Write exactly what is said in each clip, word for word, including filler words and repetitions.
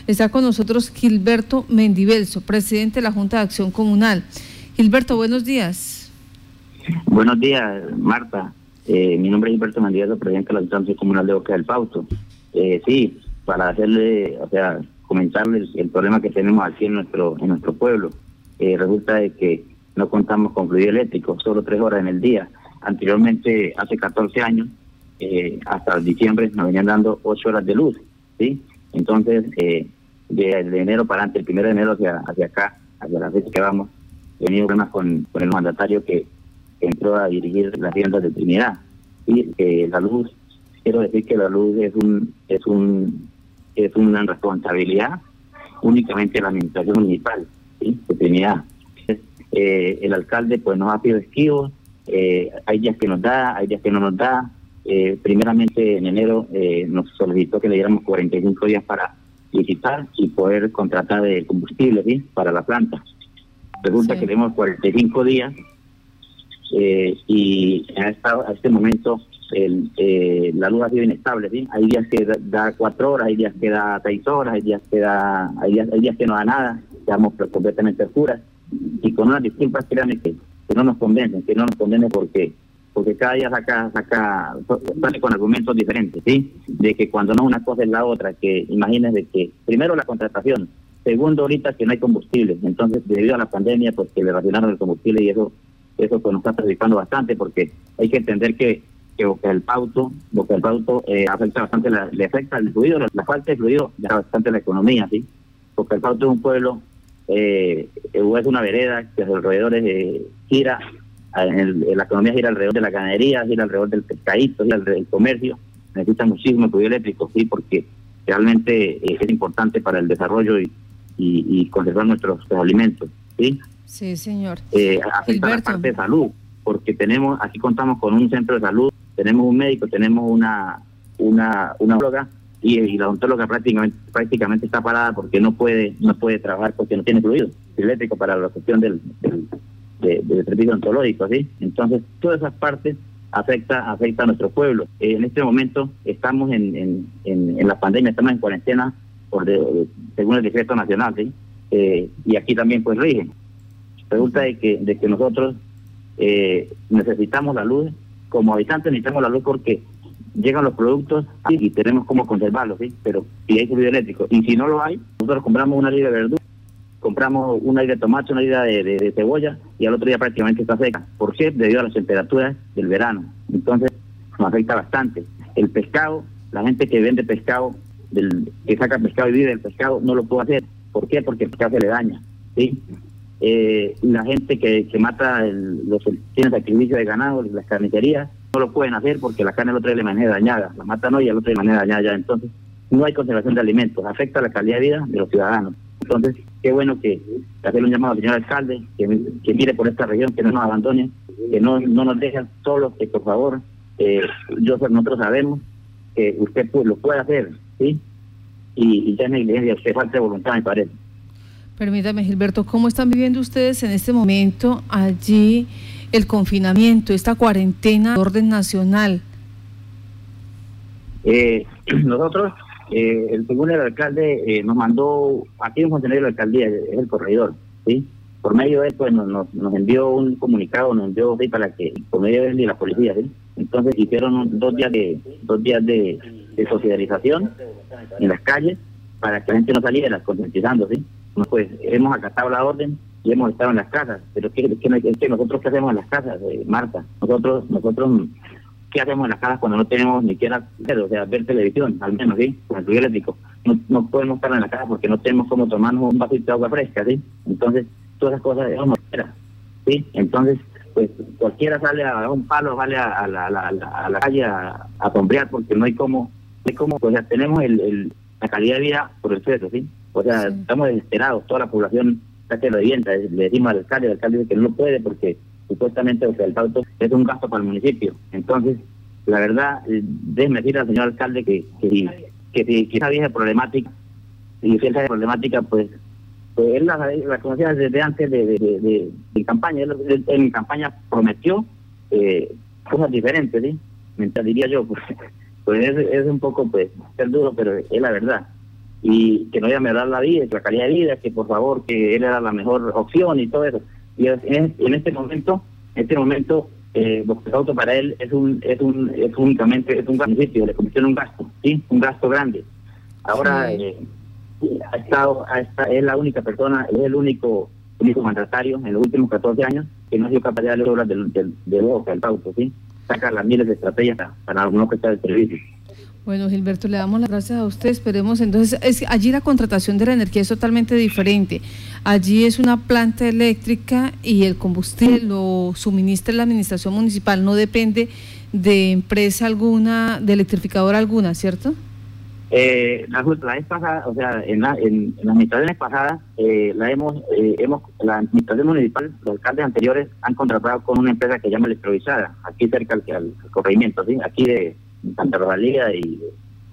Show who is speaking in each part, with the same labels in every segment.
Speaker 1: Está con nosotros Gilberto Mendivelso, presidente de la Junta de Acción Comunal. Gilberto, buenos días.
Speaker 2: Buenos días, Marta. Eh, mi nombre es Gilberto Mendivelso, presidente de la Junta de Acción Comunal de Boca del Pauto. Eh, sí, para hacerle, o sea, comentarles el problema que tenemos aquí en nuestro en nuestro pueblo. Eh, resulta de que no contamos con fluido eléctrico, solo tres horas en el día. Anteriormente, hace catorce años, eh, hasta diciembre nos venían dando ocho horas de luz, ¿sí? Entonces, eh, de, de enero para adelante, el primero de enero hacia, hacia acá, hacia la fecha que vamos, he tenido problemas con, con el mandatario que, que entró a dirigir las tiendas de Trinidad. Y eh, la luz, quiero decir que la luz es un es un es una responsabilidad únicamente de la administración municipal, ¿sí?, de Trinidad. Eh, el alcalde pues nos ha pedido esquivos, eh, hay días que nos da, hay días que no nos da. Eh, primeramente en enero eh, nos solicitó que le diéramos cuarenta y cinco días para licitar y poder contratar el combustible, ¿sí?, para la planta. Resulta sí. que tenemos cuarenta y cinco días eh, y a, esta, a este momento el, eh, la luz ha sido inestable, ¿sí? Hay días que da, da cuatro horas, hay días que da seis horas, hay días que da, hay días, hay días que no da nada, estamos completamente oscuras y con unas disculpas, créanme que, que no nos convencen, que no nos convencen porque porque cada día saca, saca, sale con argumentos diferentes, ¿sí? De que cuando no una cosa es la otra, que imagínense que primero la contratación, segundo ahorita que no hay combustible, entonces debido a la pandemia pues que le racionaron el combustible y eso eso pues nos está perjudicando bastante porque hay que entender que que Boca del Pauto, Boca del Pauto eh, afecta bastante, la, le afecta el fluido, la, la falta de fluido le afecta bastante la economía, ¿sí? Boca del Pauto es un pueblo, eh, es una vereda que a sus alrededores eh, gira, en el, la economía gira alrededor de la ganadería, gira alrededor del pescadito, gira alrededor del comercio, necesita muchísimo fluido eléctrico, ¿sí? Porque realmente eh, es importante para el desarrollo y, y, y conservar nuestros, nuestros alimentos, ¿sí?
Speaker 1: Sí, señor.
Speaker 2: Eh, afecta la parte de salud, porque tenemos, aquí contamos con un centro de salud, tenemos un médico, tenemos una una una odontóloga y, y la odontóloga prácticamente prácticamente está parada porque no puede no puede trabajar porque no tiene fluido eléctrico para la cuestión del, del, de, del servicio odontológico, ¿sí? Entonces todas esas partes afecta afecta a nuestro pueblo. Eh, en este momento estamos en, en, en, en la pandemia, estamos en cuarentena por de, según el decreto nacional, ¿sí? Eh, y aquí también pues rigen. Resulta de que de que nosotros eh, necesitamos la luz. Como habitantes necesitamos la luz porque llegan los productos y tenemos cómo conservarlos, ¿sí? Pero si hay fluido eléctrico y si no lo hay, nosotros compramos una libra de verdura, compramos una libra de tomate, una libra de, de, de cebolla y al otro día prácticamente está seca. ¿Por qué? Debido a las temperaturas del verano. Entonces nos afecta bastante. El pescado, la gente que vende pescado, del, que saca pescado y vive del pescado, no lo puede hacer. ¿Por qué? Porque el pescado se le daña, ¿sí? Eh, la gente que, que mata el, los tiene sacrificio de ganado, las carnicerías, no lo pueden hacer porque la carne al otro día de manera dañada, la matan hoy y al otro día de manera dañada ya. Entonces no hay conservación de alimentos, afecta la calidad de vida de los ciudadanos. Entonces qué bueno que hacerle un llamado al señor alcalde que, que mire por esta región, que no nos abandone, que no, no nos dejen solos, que por favor, eh, yo nosotros sabemos que usted pues, lo puede hacer, ¿sí? Y, y ya es negligencia, usted falta de voluntad, me parece.
Speaker 1: Permítame, Gilberto, ¿cómo están viviendo ustedes en este momento allí el confinamiento, esta cuarentena de orden nacional?
Speaker 2: Eh, nosotros, eh, el, según el alcalde, eh, nos mandó, aquí un funcionario de la alcaldía, es el corregidor, ¿sí? Por medio de él, pues nos, nos, nos envió un comunicado, nos envió, ¿sí?, para que, por medio de él y la policía, ¿sí? Entonces hicieron dos días de dos días de, de socialización en las calles para que la gente no saliera, concientizando, ¿sí? Pues hemos acatado la orden y hemos estado en las casas, pero es que, es que, es que nosotros qué hacemos en las casas, eh, Marta, nosotros nosotros qué hacemos en las casas cuando no tenemos ni siquiera, o sea, ver televisión, al menos, ¿sí? Con el fluido eléctrico, no, no podemos estar en la casa porque no tenemos como tomarnos un vasito de agua fresca, ¿sí? Entonces todas esas cosas no fuera, ¿sí? Entonces pues cualquiera sale a un palo, sale a, a, la, a, la, a la calle a, a sombrear porque no hay como, no hay como, o sea, tenemos el, el la calidad de vida por el suelo, ¿sí? O sea, sí. Estamos desesperados, toda la población está que revienta, le decimos al alcalde, el alcalde dice que no puede porque supuestamente o sea, el Pauto es un gasto para el municipio. Entonces, la verdad, eh, déjeme decir al señor alcalde que que, que, que si esa vieja problemática, y si esa problemática, pues, pues él la, la conocía desde antes de, de, de, de, de campaña, él, él, en campaña prometió eh, cosas diferentes, ¿sí? Mientras diría yo, pues, pues es, es un poco, pues, ser duro, pero es la verdad. y que no iba a mejorar la vida, la calidad de vida, que por favor, que él era la mejor opción y todo eso. Y en, en este momento, en este momento, eh, Bosques del Fauto para él es un, es un, es únicamente, es un municipio, le convirtió en un gasto, ¿sí? Un gasto grande. Ahora, sí. eh, ha estado, ha estado, es la única persona, es el único, único mandatario en los últimos catorce años que no ha sido capaz de darle obras del, del, del Bosques del Fauto, ¿sí? Saca las miles de estrategias para, para no prestar el servicio.
Speaker 1: Bueno, Gilberto, le damos las gracias a usted. Esperemos entonces, es, allí la contratación de la energía es totalmente diferente. Allí es una planta eléctrica y el combustible lo suministra la administración municipal, no depende de empresa alguna, de electrificadora alguna, ¿cierto?
Speaker 2: Eh, la, la vez pasada, o sea, en, la, en, en las administraciones pasadas, eh, la hemos, eh, hemos, la administración municipal, los alcaldes anteriores han contratado con una empresa que se llama Electrovizada, aquí cerca al, al, al corregimiento, ¿sí? Aquí de Santa Rosalía y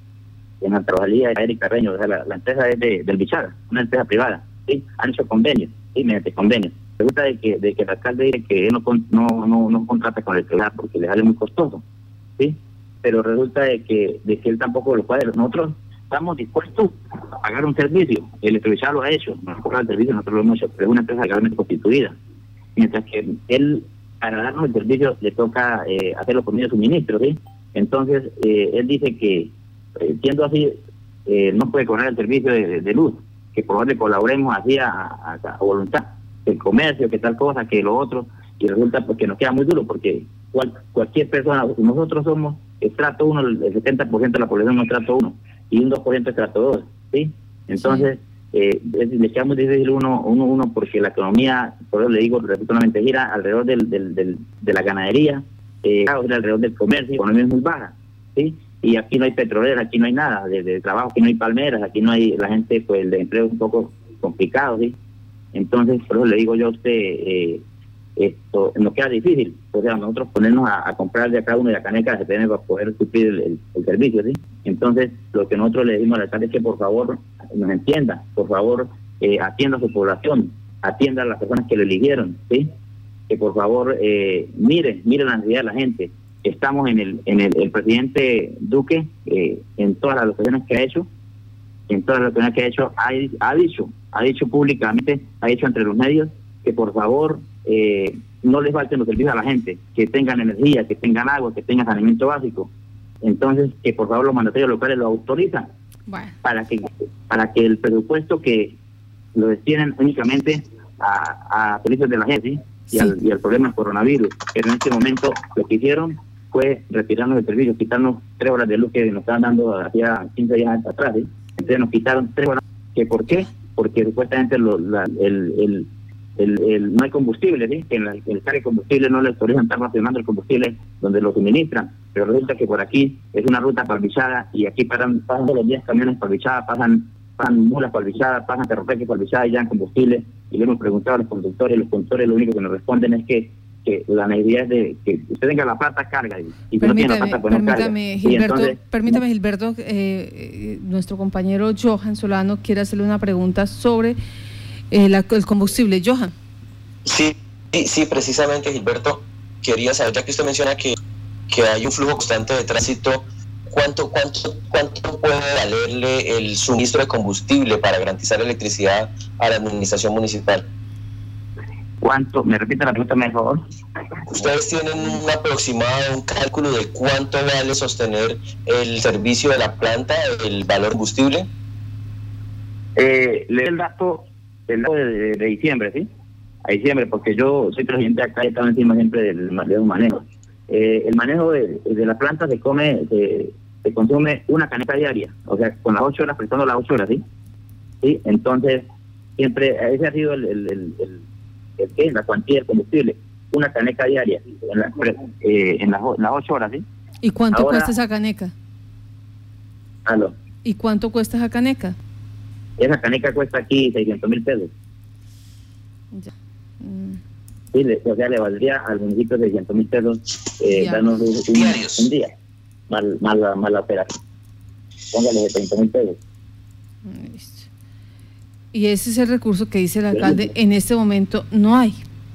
Speaker 2: en Santa Rosalía y Eric Carreño, o sea, la, la empresa es de, del Bichara, una empresa privada, ¿sí? Han hecho convenios, ¿sí? Mediante convenios. Resulta de que, de que el alcalde dice que él no, no, no, no contrata con el privado porque le sale muy costoso, ¿sí? Pero resulta de que, de que él tampoco lo puede. Nosotros estamos dispuestos a pagar un servicio, el Electrovizada lo ha hecho, no cobra el servicio, nosotros lo hemos hecho, pero es una empresa legalmente constituida, mientras que él, para darnos el servicio, le toca eh, hacerlo por medio de suministro, ¿sí? Entonces, eh, él dice que, eh, siendo así, eh, no puede cobrar el servicio de, de, de luz, que por favor le colaboremos así a, a, a voluntad, el comercio, que tal cosa, que lo otro, y resulta pues, que nos queda muy duro, porque cual, cualquier persona, nosotros somos estrato uno, el setenta por ciento de la población es estrato uno, y un dos por ciento es estrato dos, ¿sí? Entonces, sí. Eh, es, le queda muy difícil uno, uno, uno, porque la economía, por eso le digo, repetidamente, gira alrededor del, del, del, de la ganadería, Eh, alrededor del comercio, la economía es muy baja, ¿sí? Y aquí no hay petrolera, aquí no hay nada de, de trabajo, aquí no hay palmeras, aquí no hay, la gente, pues el empleo es un poco complicado, ¿sí? Entonces, por eso le digo yo a usted, eh, esto nos queda difícil, o sea, nosotros ponernos a, a comprar de acá uno de la caneca se tiene para poder suplir el, el, el servicio, ¿sí? Entonces, lo que nosotros le decimos al alcalde es que por favor nos entienda, por favor eh, atienda a su población, atienda a las personas que lo eligieron, ¿sí? Que por favor eh, mire, mire la necesidad de la gente. Estamos en el, en el, el presidente Duque, eh, en todas las locaciones que ha hecho, en todas las locaciones que ha hecho, ha, ha dicho, ha dicho públicamente, ha dicho entre los medios, que por favor eh, no les falten los servicios a la gente, que tengan energía, que tengan agua, que tengan saneamiento básico. Entonces, que por favor los mandatarios locales lo autorizan, bueno. para que para que el presupuesto que lo destinen únicamente a, a servicios de la gente, ¿sí? Y, sí. al, y al problema del coronavirus, pero en este momento lo que hicieron fue retirarnos el servicio, quitarnos tres horas de luz que nos estaban dando hacía quince días atrás, ¿sí? Entonces nos quitaron tres horas. ¿Que por qué? Porque supuestamente lo, la, el, el, el, el, no hay combustible, ¿sí? Que en la, el cargo de combustible no le autorizan estar racionando el combustible donde lo suministran, pero resulta que por aquí es una ruta palvillada y aquí paran, pasan todos los días camiones palvilladas, pasan pasan mulas palvilladas, pasan ferropeques palvilladas y ya en combustible, y le hemos preguntado a los conductores, y los conductores lo único que nos responden es que, que la necesidad es de que usted tenga la plata, carga, y, y si no tiene la plata, pues no carga.
Speaker 1: Permítame, Gilberto, entonces, permítame, Gilberto, eh, eh, nuestro compañero Johan Solano quiere hacerle una pregunta sobre eh, la, el combustible. Johan.
Speaker 3: Sí, sí, sí, precisamente, Gilberto, quería saber, ya que usted menciona que, que hay un flujo constante de tránsito, ¿Cuánto, cuánto, ¿Cuánto puede valerle el suministro de combustible para garantizar electricidad a la administración municipal?
Speaker 2: ¿Cuánto? ¿Me repite la pregunta, por favor?
Speaker 3: ¿Ustedes tienen un aproximado, un cálculo de cuánto vale sostener el servicio de la planta, el valor combustible?
Speaker 2: Eh, le doy el dato, el dato de, de, de diciembre, ¿sí? A diciembre, porque yo soy presidente acá y estaba encima siempre del, del manejo. Eh, el manejo de, de la planta se come, se, se consume una caneca diaria, o sea, con las ocho horas, prestando las ocho horas, ¿sí? ¿Sí? Entonces, siempre, ese ha sido el, el, el, el, el, ¿qué? La cuantía del combustible, una caneca diaria, en, la, eh, en, las, en las ocho horas, ¿sí?
Speaker 1: ¿Y cuánto Ahora, cuesta esa caneca?
Speaker 2: ¿Aló?
Speaker 1: ¿Y cuánto cuesta esa caneca?
Speaker 2: Esa caneca cuesta aquí seiscientos mil pesos.
Speaker 1: Ya. Mm.
Speaker 2: Sí, le, o sea, le valdría al municipio seiscientos mil pesos eh, darnos un, un, un día, mal, mal, mal la operación. Póngale treinta mil pesos.
Speaker 1: Listo. Y ese es el recurso que dice el alcalde, en este momento no hay.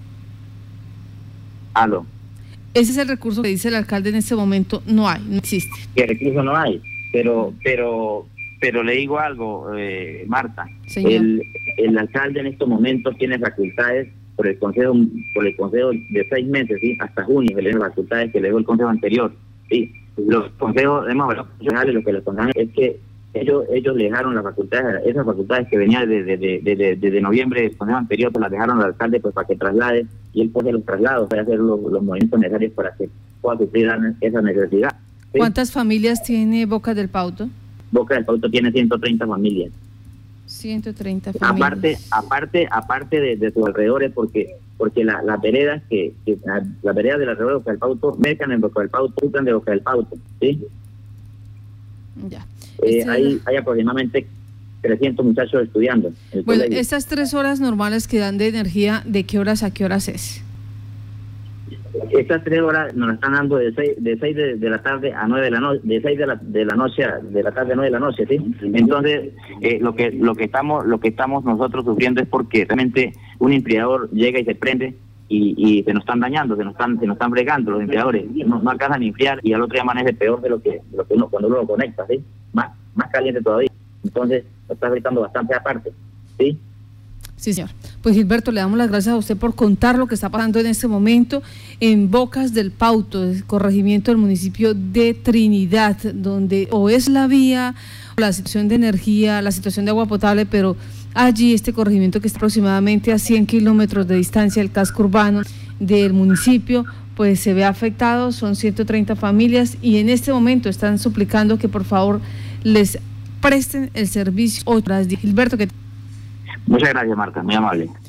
Speaker 2: ¿Aló?
Speaker 1: Ese es el recurso que dice el alcalde, en este momento no hay, no existe.
Speaker 2: ¿Qué recurso no hay? Pero, pero pero le digo algo, eh, Marta,
Speaker 1: Señor.
Speaker 2: el, el alcalde en estos momentos tiene facultades por el consejo por el consejo de seis meses, ¿sí? Hasta junio, que le dio las facultades que le dio el consejo anterior, ¿sí? Los consejos, hemos hablado con los concejales, lo que les contamos es que ellos ellos le dejaron las facultades, esas facultades que venían desde de, de, de, de, de noviembre del consejo anterior, pues las dejaron al alcalde pues para que traslade, y él puede los traslados, para hacer los, los movimientos necesarios para que pueda suplir esa necesidad, ¿sí?
Speaker 1: ¿Cuántas familias tiene Bocas del Pauto?
Speaker 2: Bocas del Pauto tiene ciento treinta familias.
Speaker 1: ciento treinta familias.
Speaker 2: Aparte, aparte, aparte de, de sus alrededores, porque porque la, las veredas que, que las la veredas del alrededor de Boca del Pauto mercan en Boca del Pauto, usan de Boca del Pauto, ¿sí?
Speaker 1: Ya.
Speaker 2: Eh,
Speaker 1: Este
Speaker 2: hay,
Speaker 1: es...
Speaker 2: hay aproximadamente trescientos muchachos estudiando. En el
Speaker 1: Bueno,
Speaker 2: colegio.
Speaker 1: estas tres horas normales que dan de energía, ¿de qué horas a qué horas es?
Speaker 2: Estas tres horas nos las están dando de seis de seis de, de la tarde a nueve de la noche, de seis de la de la noche a, de la tarde a nueve de la noche, ¿sí? Entonces, eh, lo que lo que estamos lo que estamos nosotros sufriendo es porque realmente un enfriador llega y se prende y, y se nos están dañando, se nos están se nos están bregando los enfriadores, no, no alcanzan a enfriar y al otro día amanece peor de lo que de lo que uno cuando uno lo conecta, ¿sí? Más más caliente todavía. Entonces, nos está afectando bastante aparte, ¿sí?
Speaker 1: Sí, señor. Pues Gilberto, le damos las gracias a usted por contar lo que está pasando en este momento en Bocas del Pauto, el corregimiento del municipio de Trinidad, donde o es la vía, la situación de energía, la situación de agua potable, pero allí este corregimiento que está aproximadamente a cien kilómetros de distancia del casco urbano del municipio, pues se ve afectado, son ciento treinta familias y en este momento están suplicando que por favor les presten el servicio otras. Gilberto, que
Speaker 2: Muchas gracias, Marta, muy amable.